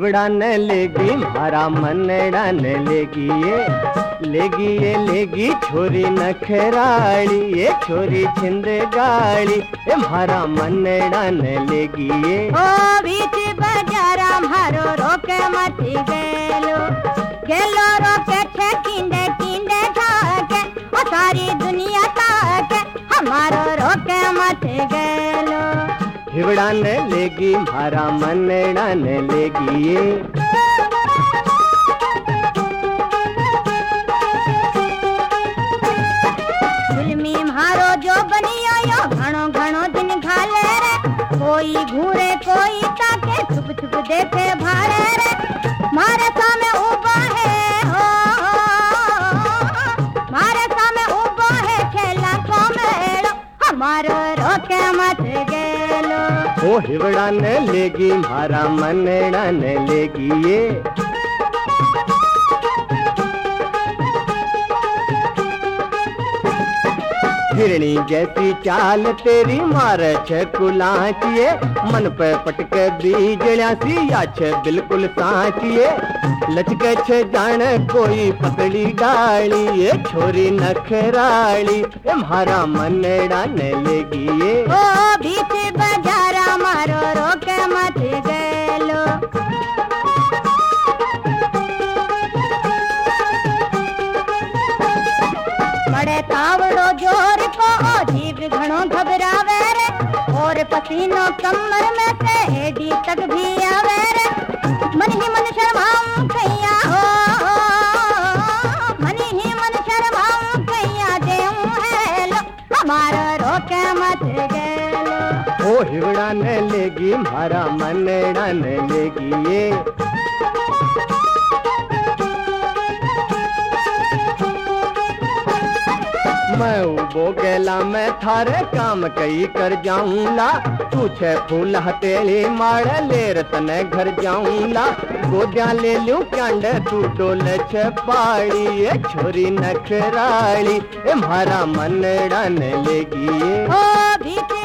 हिवड़ा न लेगी मारा मनड़ा न लेगी ये लेगी छोरी नखराली ये छोरी छिंद गाली ये मारा मनड़ा न लेगी ये। ओ बीच बाजारा मारो रोके मत गेलो रोके छे किंडे किंडे खाके ओ सारी दुनिया ताके हमारो रोके मत गेलो। हिवड़ा न लेगी मारा मनड़ा न लेगी ये। फिल्मी मारो जो बनी आयो घणो घणो दिन घाले रे कोई घूरे कोई ताके छुप छुप देखे भाड़े रे मारे सामे उबा है हो मारे सामे उबा है खेला को मेड़ो हमारो रोके मत गेलो। ओ हिवड़ा न लेगी मारा मनड़ा न लेगी ये। हिरणी जैसी चाल तेरी मारे छे कुलाचिए मन पे पटके बीजड़ा सी या छे बिल्कुल साचिए लचके छे जाने कोई पकड़ी डाली ये छोरी नखराली ये मारा मनड़ा न लेगी ये। ओ बीच बाजारा मारो रोके मत गेलो। बड़े तावड़ो जोर को जीव घणो घबरावे रे और पसीनो कमर में से एडी तक भी आवे रे मन ही मन शर्माऊं कैया हो मन ही मन शर्माऊं कैया देऊं है लो हमारा रोके मत गेलो। ओ हिवड़ा न लेगी मारा मनड़ा न लेगी ये। मैं उबो गेला मैं थारे काम कई कर जाऊंला तू छे फूल हथेली मारे लेर तने घर जाऊंला गोद्या ले लूं क्यांड तू डोल छे पाड़ी ये छोरी नखराली ये मारा मनड़ा न लेगी ये। ओ बीच